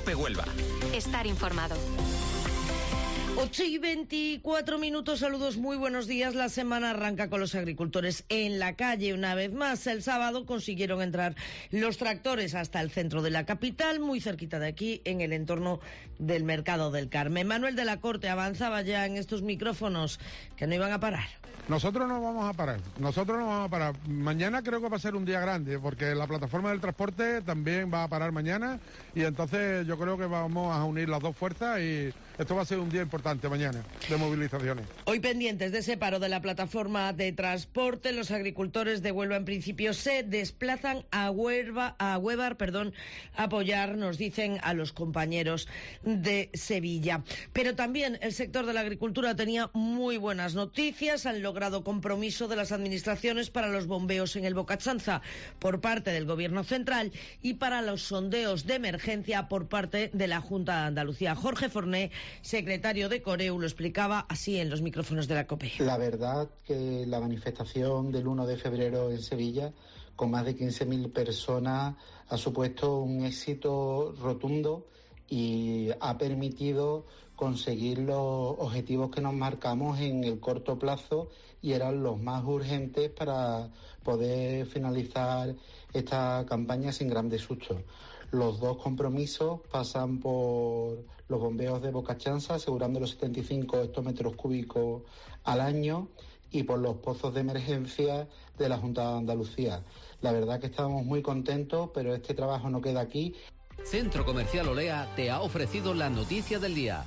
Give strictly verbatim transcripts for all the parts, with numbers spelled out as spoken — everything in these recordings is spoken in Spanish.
COPE Huelva. Estar informado. ocho y veinticuatro minutos, saludos, muy buenos días. La semana arranca con los agricultores en la calle una vez más. El sábado consiguieron entrar los tractores hasta el centro de la capital, muy cerquita de aquí, en el entorno del Mercado del Carmen. Manuel de la Corte avanzaba ya en estos micrófonos que no iban a parar. Nosotros no vamos a parar, nosotros no vamos a parar. Mañana creo que va a ser un día grande, porque la plataforma del transporte también va a parar mañana, y entonces yo creo que vamos a unir las dos fuerzas y esto va a ser un día importante mañana de movilizaciones. Hoy pendientes de ese paro de la plataforma de transporte, los agricultores de Huelva en principio se desplazan a Huelva, a Huevar, perdón, a apoyar, nos dicen, a los compañeros de Sevilla. Pero también el sector de la agricultura tenía muy buenas noticias. Han logrado compromiso de las administraciones para los bombeos en el Bocachanza por parte del Gobierno central y para los sondeos de emergencia por parte de la Junta de Andalucía. Jorge Forné, secretario de Coreu, lo explicaba así en los micrófonos de la COPE. La verdad que la manifestación del uno de febrero en Sevilla, con más de quince mil personas, ha supuesto un éxito rotundo y ha permitido conseguir los objetivos que nos marcamos en el corto plazo, y eran los más urgentes para poder finalizar esta campaña sin grandes sustos. Los dos compromisos pasan por los bombeos de Bocachanza, asegurando los setenta y cinco hectómetros cúbicos al año, y por los pozos de emergencia de la Junta de Andalucía. La verdad que estamos muy contentos, pero este trabajo no queda aquí. Centro Comercial Olea te ha ofrecido la noticia del día.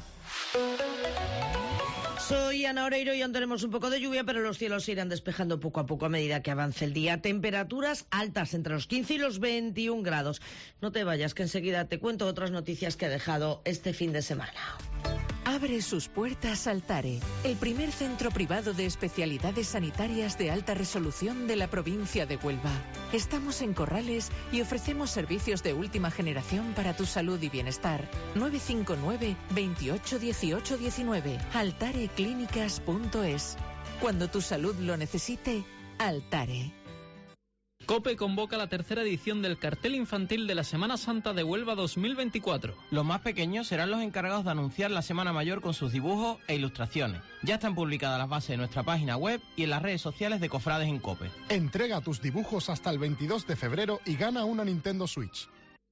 Soy Ana Oreiro y aún tenemos un poco de lluvia, pero los cielos se irán despejando poco a poco a medida que avance el día. Temperaturas altas entre los quince y los veintiún grados. No te vayas, que enseguida te cuento otras noticias que ha dejado este fin de semana. Abre sus puertas Altare, el primer centro privado de especialidades sanitarias de alta resolución de la provincia de Huelva. Estamos en Corrales y ofrecemos servicios de última generación para tu salud y bienestar. nueve cinco nueve, veintiocho dieciocho diecinueve, altareclínicas punto es. Cuando tu salud lo necesite, Altare. COPE convoca la tercera edición del cartel infantil de la Semana Santa de Huelva dos mil veinticuatro. Los más pequeños serán los encargados de anunciar la Semana Mayor con sus dibujos e ilustraciones. Ya están publicadas las bases en nuestra página web y en las redes sociales de Cofrades en COPE. Entrega tus dibujos hasta el veintidós de febrero y gana una Nintendo Switch.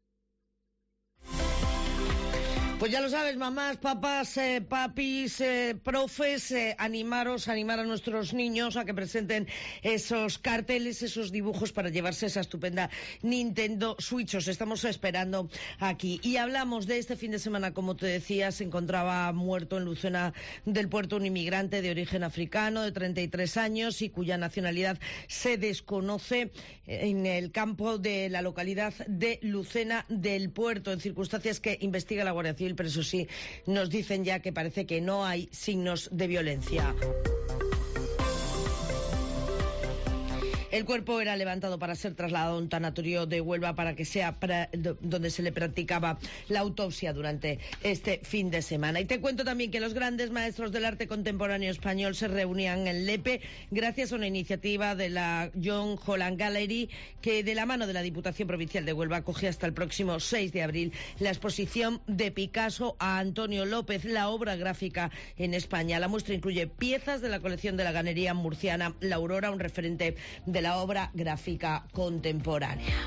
Pues ya lo sabes, mamás, papás, eh, papis, eh, profes, eh, animaros, animar a nuestros niños a que presenten esos carteles, esos dibujos para llevarse esa estupenda Nintendo Switch. Os estamos esperando aquí. Y hablamos de este fin de semana, como te decía, se encontraba muerto en Lucena del Puerto un inmigrante de origen africano de treinta y tres años y cuya nacionalidad se desconoce, en el campo de la localidad de Lucena del Puerto, en circunstancias que investiga la Guardia Civil. Pero eso sí, nos dicen ya que parece que no hay signos de violencia. El cuerpo era levantado para ser trasladado a un tanatorio de Huelva para que sea pra, donde se le practicaba la autopsia durante este fin de semana. Y te cuento también que los grandes maestros del arte contemporáneo español se reunían en Lepe gracias a una iniciativa de la John Holland Gallery, que de la mano de la Diputación Provincial de Huelva acoge hasta el próximo seis de abril la exposición de Picasso a Antonio López, la obra gráfica en España. La muestra incluye piezas de la colección de la ganería murciana La Aurora, un referente de la obra gráfica contemporánea.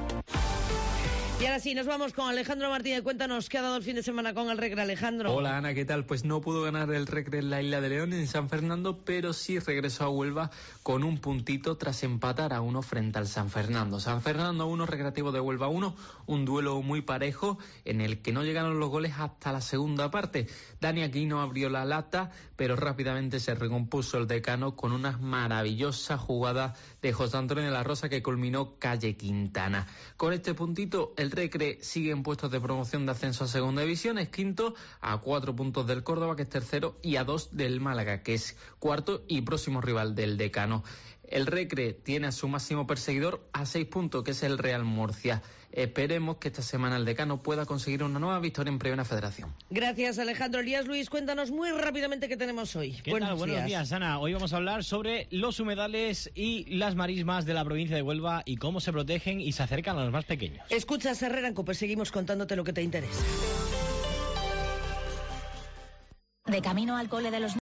Y ahora sí, nos vamos con Alejandro Martínez. Cuéntanos qué ha dado el fin de semana con el Recre, Alejandro. Hola Ana, ¿qué tal? Pues no pudo ganar el Recre en la Isla de León, en San Fernando, pero sí regresó a Huelva con un puntito tras empatar a uno frente al San Fernando. San Fernando uno, Recreativo de Huelva uno, un duelo muy parejo en el que no llegaron los goles hasta la segunda parte. Dani Aquino abrió la lata, pero rápidamente se recompuso el decano con unas maravillosas jugadas de José Antonio de la Rosa que culminó Calle Quintana. Con este puntito, el Recre sigue en puestos de promoción de ascenso a segunda división, es quinto, a cuatro puntos del Córdoba, que es tercero, y a dos del Málaga, que es cuarto y próximo rival del decano. El Recre tiene a su máximo perseguidor a seis puntos, que es el Real Murcia. Esperemos que esta semana el decano pueda conseguir una nueva victoria en Primera Federación. Gracias, Alejandro. Elías Luis, cuéntanos muy rápidamente qué tenemos hoy. ¿Qué Buenos tal? Buenos días. días, Ana. Hoy vamos a hablar sobre los humedales y las marismas de la provincia de Huelva y cómo se protegen y se acercan a los más pequeños. Escucha, Herrera en COPE, seguimos contándote lo que te interesa. De camino al cole de los